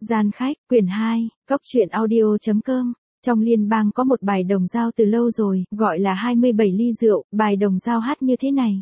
Gian khách, quyển 2, Cóc truyện audio.com. Trong liên bang có một bài đồng dao từ lâu rồi, gọi là 27 ly rượu, bài đồng dao hát như thế này.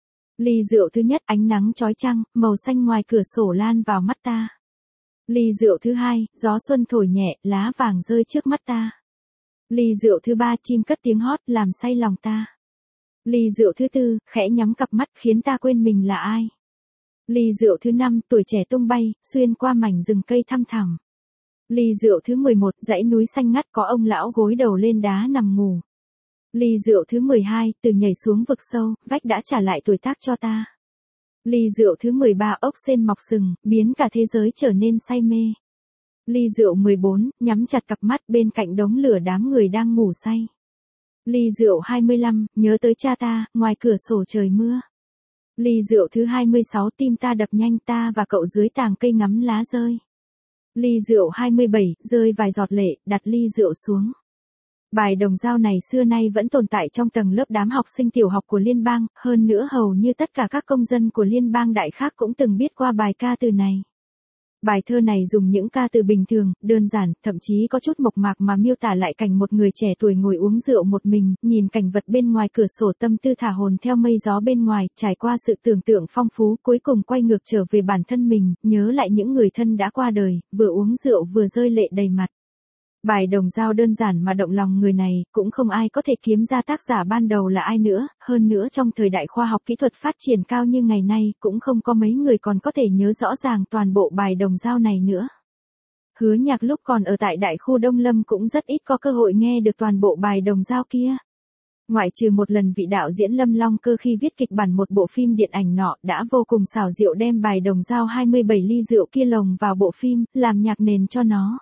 Ly rượu thứ nhất, ánh nắng chói chang, màu xanh ngoài cửa sổ lan vào mắt ta. Ly rượu thứ hai, gió xuân thổi nhẹ, lá vàng rơi trước mắt ta. Ly rượu thứ ba, chim cất tiếng hót, làm say lòng ta. Ly rượu thứ tư, khẽ nhắm cặp mắt, khiến ta quên mình là ai. Ly rượu thứ 5, tuổi trẻ tung bay, xuyên qua mảnh rừng cây thăm thẳm. Ly rượu thứ 11, dãy núi xanh ngắt có ông lão gối đầu lên đá nằm ngủ. Ly rượu thứ 12, từ nhảy xuống vực sâu, vách đã trả lại tuổi tác cho ta. Ly rượu thứ 13, ốc sên mọc sừng, biến cả thế giới trở nên say mê. Ly rượu 14, nhắm chặt cặp mắt bên cạnh đống lửa đám người đang ngủ say. Ly rượu 25, nhớ tới cha ta, ngoài cửa sổ trời mưa. Ly rượu thứ 26, tim ta đập nhanh, ta và cậu dưới tàng cây ngắm lá rơi. Ly rượu 27, rơi vài giọt lệ, đặt ly rượu xuống. Bài đồng dao này xưa nay vẫn tồn tại trong tầng lớp đám học sinh tiểu học của liên bang, hơn nữa hầu như tất cả các công dân của liên bang đại khác cũng từng biết qua bài ca từ này. Bài thơ này dùng những ca từ bình thường, đơn giản, thậm chí có chút mộc mạc mà miêu tả lại cảnh một người trẻ tuổi ngồi uống rượu một mình, nhìn cảnh vật bên ngoài cửa sổ, tâm tư thả hồn theo mây gió bên ngoài, trải qua sự tưởng tượng phong phú, cuối cùng quay ngược trở về bản thân mình, nhớ lại những người thân đã qua đời, vừa uống rượu vừa rơi lệ đầy mặt. Bài đồng dao đơn giản mà động lòng người này, cũng không ai có thể kiếm ra tác giả ban đầu là ai nữa, hơn nữa trong thời đại khoa học kỹ thuật phát triển cao như ngày nay, cũng không có mấy người còn có thể nhớ rõ ràng toàn bộ bài đồng dao này nữa. Hứa Nhạc lúc còn ở tại đại khu Đông Lâm cũng rất ít có cơ hội nghe được toàn bộ bài đồng dao kia. Ngoại trừ một lần vị đạo diễn Lâm Long Cơ khi viết kịch bản một bộ phim điện ảnh nọ đã vô cùng xảo diệu đem bài đồng dao 27 ly rượu kia lồng vào bộ phim, làm nhạc nền cho nó.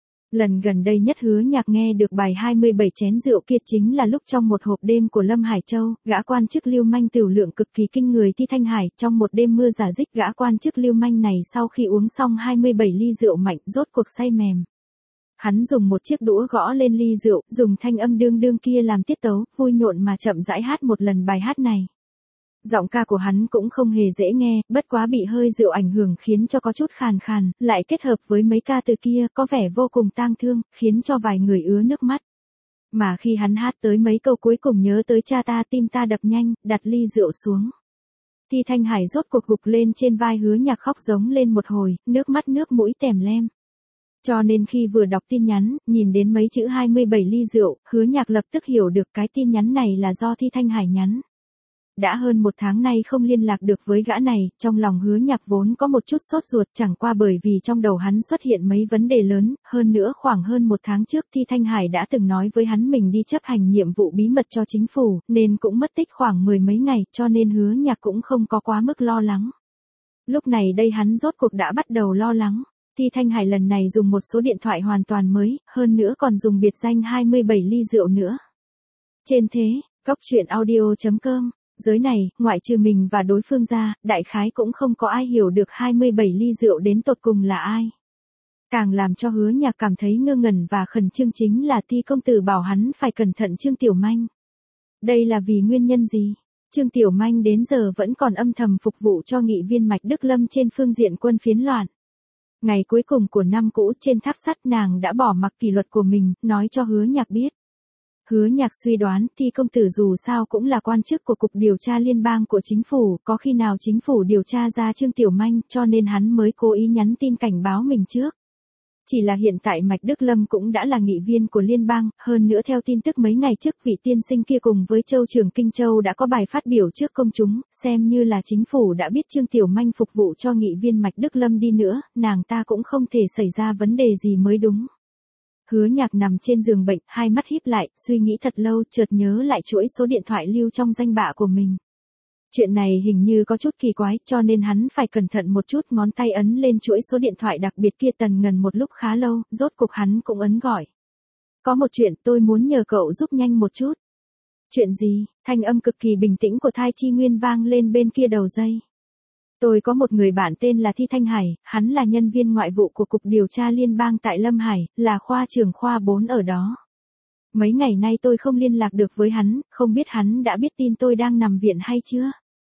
Lần gần đây nhất Hứa Nhạc nghe được bài 27 chén rượu kia chính là lúc trong một hộp đêm của Lâm Hải Châu, gã quan chức lưu manh tửu lượng cực kỳ kinh người Thi Thanh Hải, trong một đêm mưa rả rích gã quan chức lưu manh này sau khi uống xong 27 ly rượu mạnh rốt cuộc say mềm. Hắn dùng một chiếc đũa gõ lên ly rượu, dùng thanh âm đương đương kia làm tiết tấu, vui nhộn mà chậm rãi hát một lần bài hát này. Giọng ca của hắn cũng không hề dễ nghe, bất quá bị hơi rượu ảnh hưởng khiến cho có chút khàn khàn, lại kết hợp với mấy ca từ kia có vẻ vô cùng tang thương, khiến cho vài người ứa nước mắt. Mà khi hắn hát tới mấy câu cuối cùng nhớ tới cha ta, tim ta đập nhanh, đặt ly rượu xuống. Thi Thanh Hải rốt cuộc gục lên trên vai Hứa Nhạc khóc giống lên một hồi, nước mắt nước mũi tèm lem. Cho nên khi vừa đọc tin nhắn, nhìn đến mấy chữ 27 ly rượu, Hứa Nhạc lập tức hiểu được cái tin nhắn này là do Thi Thanh Hải nhắn. Đã hơn một tháng nay không liên lạc được với gã này, trong lòng Hứa Nhạc vốn có một chút sốt ruột, chẳng qua bởi vì trong đầu hắn xuất hiện mấy vấn đề lớn, hơn nữa khoảng hơn một tháng trước Thi Thanh Hải đã từng nói với hắn mình đi chấp hành nhiệm vụ bí mật cho chính phủ, nên cũng mất tích khoảng 10 mấy ngày, cho nên Hứa Nhạc cũng không có quá mức lo lắng. Lúc này đây hắn rốt cuộc đã bắt đầu lo lắng. Thi Thanh Hải lần này dùng một số điện thoại hoàn toàn mới, hơn nữa còn dùng biệt danh 27 ly rượu nữa. Trên thế, Cóc truyện audio.com. Giới này, ngoại trừ mình và đối phương ra, đại khái cũng không có ai hiểu được 27 ly rượu đến tột cùng là ai. Càng làm cho Hứa Nhạc cảm thấy ngơ ngẩn và khẩn trương chính là Thi công tử bảo hắn phải cẩn thận Trương Tiểu Manh. Đây là vì nguyên nhân gì? Trương Tiểu Manh đến giờ vẫn còn âm thầm phục vụ cho nghị viên Mạch Đức Lâm trên phương diện quân phiến loạn. Ngày cuối cùng của năm cũ trên tháp sắt nàng đã bỏ mặc kỷ luật của mình, nói cho Hứa Nhạc biết. Hứa Nhạc suy đoán Thi công tử dù sao cũng là quan chức của Cục Điều tra Liên bang của chính phủ, có khi nào chính phủ điều tra ra Trương Tiểu Manh cho nên hắn mới cố ý nhắn tin cảnh báo mình trước. Chỉ là hiện tại Mạch Đức Lâm cũng đã là nghị viên của liên bang, hơn nữa theo tin tức mấy ngày trước vị tiên sinh kia cùng với Châu trưởng Kinh Châu đã có bài phát biểu trước công chúng, xem như là chính phủ đã biết Trương Tiểu Manh phục vụ cho nghị viên Mạch Đức Lâm đi nữa, nàng ta cũng không thể xảy ra vấn đề gì mới đúng. Hứa Nhạc nằm trên giường bệnh, hai mắt híp lại, suy nghĩ thật lâu, chợt nhớ lại chuỗi số điện thoại lưu trong danh bạ của mình. Chuyện này hình như có chút kỳ quái, cho nên hắn phải cẩn thận một chút, ngón tay ấn lên chuỗi số điện thoại đặc biệt kia tần ngần một lúc khá lâu, rốt cục hắn cũng ấn gọi. Có một chuyện tôi muốn nhờ cậu giúp nhanh một chút. Chuyện gì? Thanh âm cực kỳ bình tĩnh của Thai Chi Nguyên vang lên bên kia đầu dây. Tôi có một người bạn tên là Thi Thanh Hải, hắn là nhân viên ngoại vụ của Cục Điều tra Liên bang tại Lâm Hải, là khoa trưởng khoa 4 ở đó. Mấy ngày nay tôi không liên lạc được với hắn, không biết hắn đã biết tin tôi đang nằm viện hay chưa?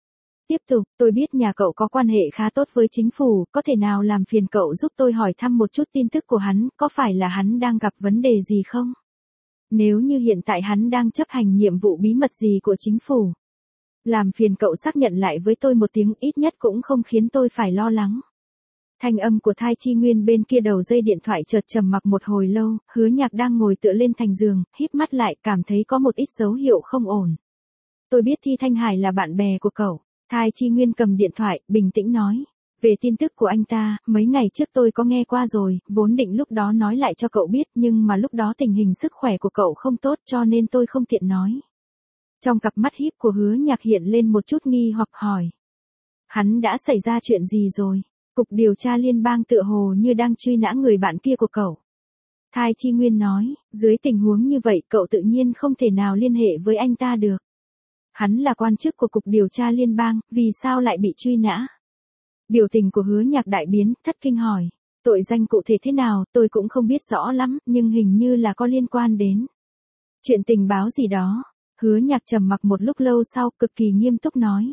Tiếp tục, tôi biết nhà cậu có quan hệ khá tốt với chính phủ, có thể nào làm phiền cậu giúp tôi hỏi thăm một chút tin tức của hắn, có phải là hắn đang gặp vấn đề gì không? Nếu như hiện tại hắn đang chấp hành nhiệm vụ bí mật gì của chính phủ, làm phiền cậu xác nhận lại với tôi một tiếng, ít nhất cũng không khiến tôi phải lo lắng. Thanh âm của Thai Chi Nguyên bên kia đầu dây điện thoại chợt trầm mặc một hồi lâu, Hứa Nhạc đang ngồi tựa lên thành giường, híp mắt lại, cảm thấy có một ít dấu hiệu không ổn. Tôi biết Thi Thanh Hải là bạn bè của cậu. Thai Chi Nguyên cầm điện thoại, bình tĩnh nói. Về tin tức của anh ta, mấy ngày trước tôi có nghe qua rồi, vốn định lúc đó nói lại cho cậu biết, nhưng mà lúc đó tình hình sức khỏe của cậu không tốt cho nên tôi không tiện nói. Trong cặp mắt híp của Hứa Nhạc hiện lên một chút nghi hoặc hỏi. Hắn đã xảy ra chuyện gì rồi? Cục điều tra liên bang tựa hồ như đang truy nã người bạn kia của cậu. Thai Chi Nguyên nói, dưới tình huống như vậy cậu tự nhiên không thể nào liên hệ với anh ta được. Hắn là quan chức của Cục điều tra liên bang, vì sao lại bị truy nã? Biểu tình của Hứa Nhạc đại biến, thất kinh hỏi. Tội danh cụ thể thế nào, tôi cũng không biết rõ lắm, nhưng hình như là có liên quan đến chuyện tình báo gì đó. Hứa Nhạc trầm mặc một lúc lâu sau, cực kỳ nghiêm túc nói.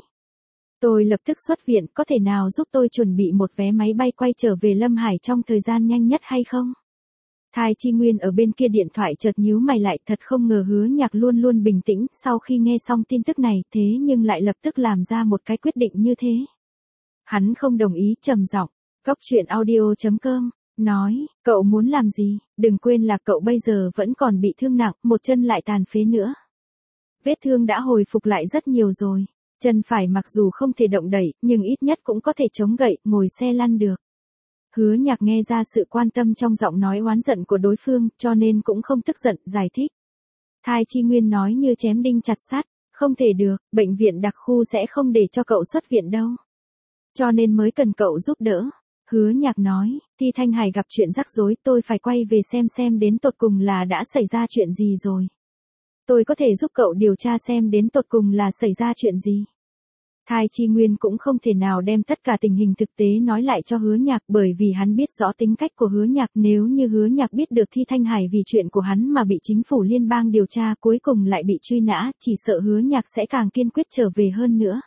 Tôi lập tức xuất viện, có thể nào giúp tôi chuẩn bị một vé máy bay quay trở về Lâm Hải trong thời gian nhanh nhất hay không? Thai Chi Nguyên ở bên kia điện thoại chợt nhíu mày lại, thật không ngờ Hứa Nhạc luôn luôn bình tĩnh, sau khi nghe xong tin tức này, thế nhưng lại lập tức làm ra một cái quyết định như thế. Hắn không đồng ý, trầm giọng, goctruyện.audio.com, nói, cậu muốn làm gì, đừng quên là cậu bây giờ vẫn còn bị thương nặng, một chân lại tàn phế nữa. Vết thương đã hồi phục lại rất nhiều rồi, chân phải mặc dù không thể động đẩy, nhưng ít nhất cũng có thể chống gậy, ngồi xe lăn được. Hứa Nhạc nghe ra sự quan tâm trong giọng nói oán giận của đối phương, cho nên cũng không tức giận, giải thích. Thai Chi Nguyên nói như chém đinh chặt sắt, không thể được, bệnh viện đặc khu sẽ không để cho cậu xuất viện đâu. Cho nên mới cần cậu giúp đỡ. Hứa Nhạc nói, Thi Thanh Hải gặp chuyện rắc rối, tôi phải quay về xem đến tột cùng là đã xảy ra chuyện gì rồi. Tôi có thể giúp cậu điều tra xem đến tột cùng là xảy ra chuyện gì. Thai Chi Nguyên cũng không thể nào đem tất cả tình hình thực tế nói lại cho Hứa Nhạc, bởi vì hắn biết rõ tính cách của Hứa Nhạc, nếu như Hứa Nhạc biết được Thi Thanh Hải vì chuyện của hắn mà bị chính phủ liên bang điều tra, cuối cùng lại bị truy nã, chỉ sợ Hứa Nhạc sẽ càng kiên quyết trở về hơn nữa.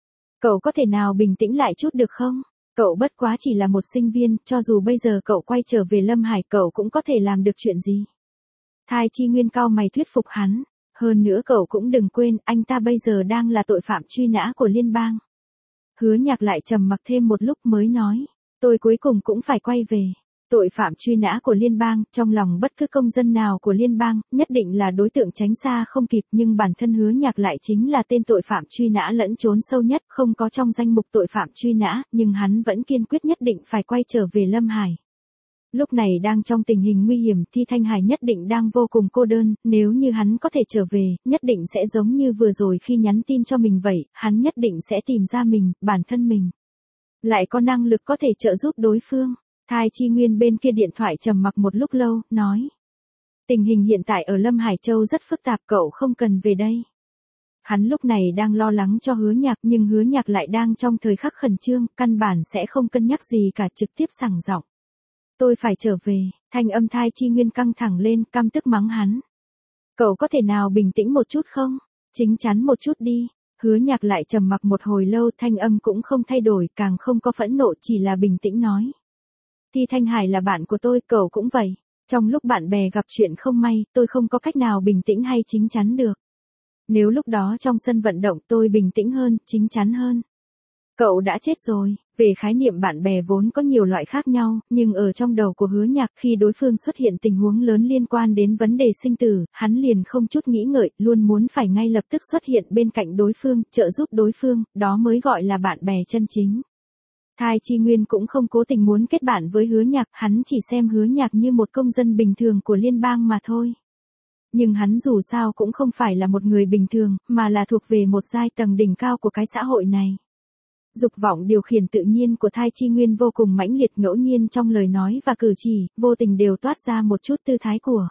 Cậu có thể nào bình tĩnh lại chút được không? Cậu bất quá chỉ là một sinh viên, cho dù bây giờ cậu quay trở về Lâm Hải cậu cũng có thể làm được chuyện gì. Thai Chi Nguyên cau mày thuyết phục hắn. Hơn nữa cậu cũng đừng quên, anh ta bây giờ đang là tội phạm truy nã của liên bang. Hứa Nhạc lại trầm mặc thêm một lúc mới nói, tôi cuối cùng cũng phải quay về. Tội phạm truy nã của liên bang, trong lòng bất cứ công dân nào của liên bang, nhất định là đối tượng tránh xa không kịp, nhưng bản thân Hứa Nhạc lại chính là tên tội phạm truy nã lẫn trốn sâu nhất, không có trong danh mục tội phạm truy nã, nhưng hắn vẫn kiên quyết nhất định phải quay trở về Lâm Hải. Lúc này đang trong tình hình nguy hiểm, Thi Thanh Hải nhất định đang vô cùng cô đơn, nếu như hắn có thể trở về, nhất định sẽ giống như vừa rồi khi nhắn tin cho mình vậy, hắn nhất định sẽ tìm ra mình, bản thân mình. Lại có năng lực có thể trợ giúp đối phương. Thai Chi Nguyên bên kia điện thoại trầm mặc một lúc lâu, nói. Tình hình hiện tại ở Lâm Hải Châu rất phức tạp, cậu không cần về đây. Hắn lúc này đang lo lắng cho Hứa Nhạc, nhưng Hứa Nhạc lại đang trong thời khắc khẩn trương, căn bản sẽ không cân nhắc gì cả, trực tiếp sảng giọng. Tôi phải trở về, thanh âm Thai Chi Nguyên căng thẳng lên, căm tức mắng hắn. Cậu có thể nào bình tĩnh một chút không? Chính chắn một chút đi. Hứa Nhạc lại trầm mặc một hồi lâu, thanh âm cũng không thay đổi, càng không có phẫn nộ, chỉ là bình tĩnh nói. Thi Thanh Hải là bạn của tôi, cậu cũng vậy. Trong lúc bạn bè gặp chuyện không may, tôi không có cách nào bình tĩnh hay chính chắn được. Nếu lúc đó trong sân vận động tôi bình tĩnh hơn, chính chắn hơn. Cậu đã chết rồi. Về khái niệm bạn bè vốn có nhiều loại khác nhau, nhưng ở trong đầu của Hứa Nhạc khi đối phương xuất hiện tình huống lớn liên quan đến vấn đề sinh tử, hắn liền không chút nghĩ ngợi, luôn muốn phải ngay lập tức xuất hiện bên cạnh đối phương, trợ giúp đối phương, đó mới gọi là bạn bè chân chính. Thai Chi Nguyên cũng không cố tình muốn kết bạn với Hứa Nhạc, hắn chỉ xem Hứa Nhạc như một công dân bình thường của liên bang mà thôi. Nhưng hắn dù sao cũng không phải là một người bình thường, mà là thuộc về một giai tầng đỉnh cao của cái xã hội này. Dục vọng điều khiển tự nhiên của Thai Chi Nguyên vô cùng mãnh liệt, ngẫu nhiên trong lời nói và cử chỉ, vô tình đều toát ra một chút tư thái của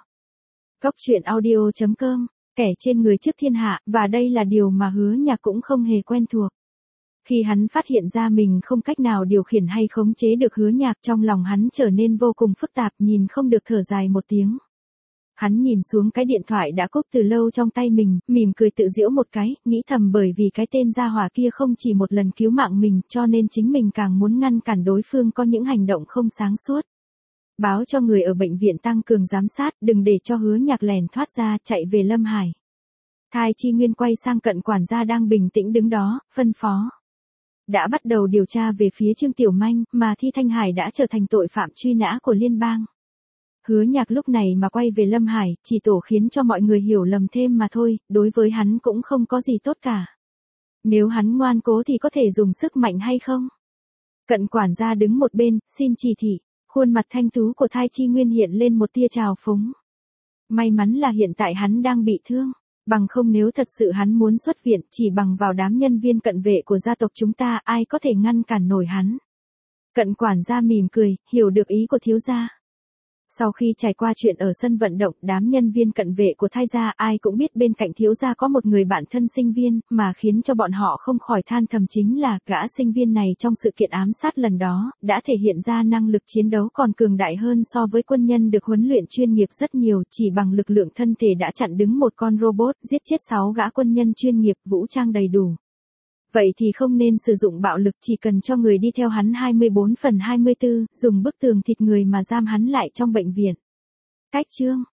goctruyện.audio.com, kẻ trên người trước thiên hạ, và đây là điều mà Hứa Nhạc cũng không hề quen thuộc. Khi hắn phát hiện ra mình không cách nào điều khiển hay khống chế được Hứa Nhạc, trong lòng hắn trở nên vô cùng phức tạp, nhìn không được thở dài một tiếng. Hắn nhìn xuống cái điện thoại đã cúp từ lâu trong tay mình, mỉm cười tự giễu một cái, nghĩ thầm bởi vì cái tên gia hỏa kia không chỉ một lần cứu mạng mình, cho nên chính mình càng muốn ngăn cản đối phương có những hành động không sáng suốt. Báo cho người ở bệnh viện tăng cường giám sát, đừng để cho Hứa Nhạc lèn thoát ra, chạy về Lâm Hải. Thai Chi Nguyên quay sang Cận quản gia đang bình tĩnh đứng đó, phân phó. Đã bắt đầu điều tra về phía Trương Tiểu Manh, mà Thi Thanh Hải đã trở thành tội phạm truy nã của liên bang. Hứa Nhạc lúc này mà quay về Lâm Hải, chỉ tổ khiến cho mọi người hiểu lầm thêm mà thôi, đối với hắn cũng không có gì tốt cả. Nếu hắn ngoan cố thì có thể dùng sức mạnh hay không? Cận quản gia đứng một bên, xin chỉ thị, khuôn mặt thanh tú của Thai Chi Nguyên hiện lên một tia trào phúng. May mắn là hiện tại hắn đang bị thương, bằng không nếu thật sự hắn muốn xuất viện, chỉ bằng vào đám nhân viên cận vệ của gia tộc chúng ta, ai có thể ngăn cản nổi hắn. Cận quản gia mỉm cười, hiểu được ý của thiếu gia. Sau khi trải qua chuyện ở sân vận động, đám nhân viên cận vệ của Thai gia ai cũng biết bên cạnh thiếu gia có một người bạn thân sinh viên, mà khiến cho bọn họ không khỏi than thầm chính là gã sinh viên này trong sự kiện ám sát lần đó, đã thể hiện ra năng lực chiến đấu còn cường đại hơn so với quân nhân được huấn luyện chuyên nghiệp rất nhiều, chỉ bằng lực lượng thân thể đã chặn đứng một con robot, giết chết 6 gã quân nhân chuyên nghiệp vũ trang đầy đủ. Vậy thì không nên sử dụng bạo lực, chỉ cần cho người đi theo hắn 24/24, dùng bức tường thịt người mà giam hắn lại trong bệnh viện. Cách chương